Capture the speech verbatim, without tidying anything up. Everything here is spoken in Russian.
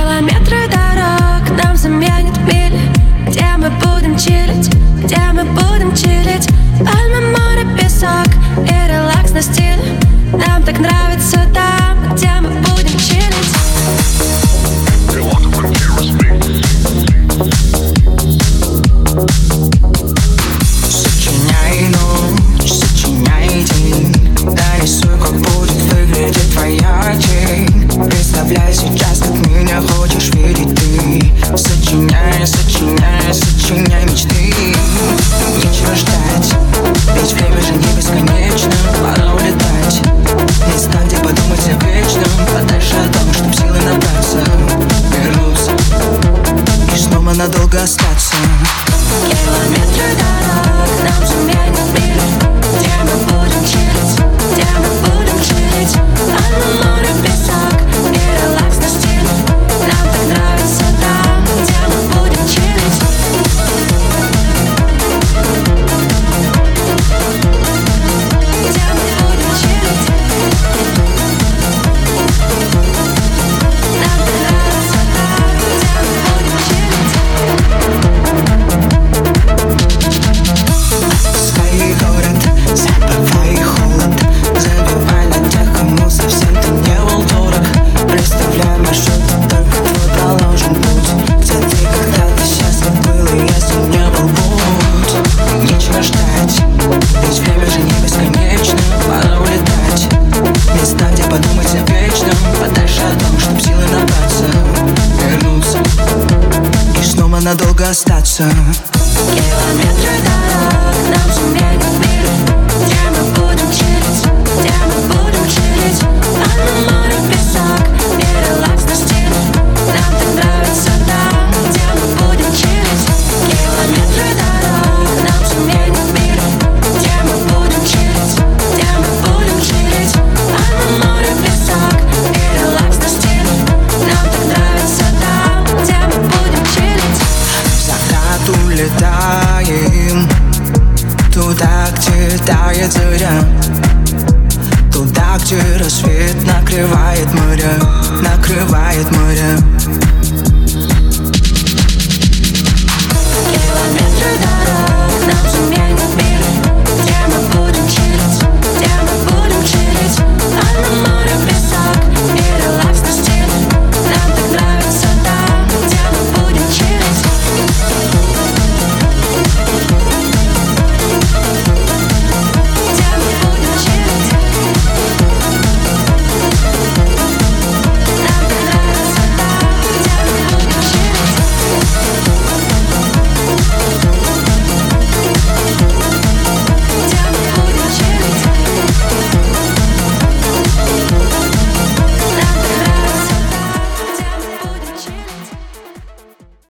Километры дорог нам заменят мили. Где мы будем чилить, где мы будем чилить. Пальмы, море, песок и релакс на стиле. Нам так нравится там, где мы будем чилить. Сочиняй ночь, сочиняй день. Нарисуй, как будет выглядеть твоя тень. Представляй сейчас, как меня хочешь видеть ты. Сочиняй, сочиняй, сочиняй мечты. Нечего ждать, ведь время же не бесконечно. Пора улетать, места, где подумать о вечном. Подальше от того, чтоб силы набраться, вернуться и снова надолго остаться. Километры дорог нам заменят мили. Где мы будем чилить, где мы будем чилить. Пальмы, море, песок и релакс на стиле. Нам так нравится там, где мы будем чилить. Где мы будем чилить. Нам так нравится там, где мы будем чилить. Отпускай город, забывай холод. Забивай на тех, кому совсем ты не был дорог. Представляй маршрут, только твой проложен путь. Где ты когда-то счастлив был, и если не был путь. Нечего ждать, ведь время же не бесконечно. Пора улетать, места, где подумать о вечном. Подальше от того, чтоб силы набраться, вернуться и снова надолго остаться. Километры дорог нам заменят мили. Где мы будем чилить, где мы будем чилить. Пальмы, море, песок и релакс на стиле. Нам так нравится там, где мы будем чилить. Километры дорог нам заменят мили. Где мы будем чилить, где мы будем чилить. Пальмы, море, песок и релакс на стиле. Нам так нравится там, где мы будем чилить. В закат улетаем туда, где тает заря. Туда, где рассвет накрывает моря, накрывает моря.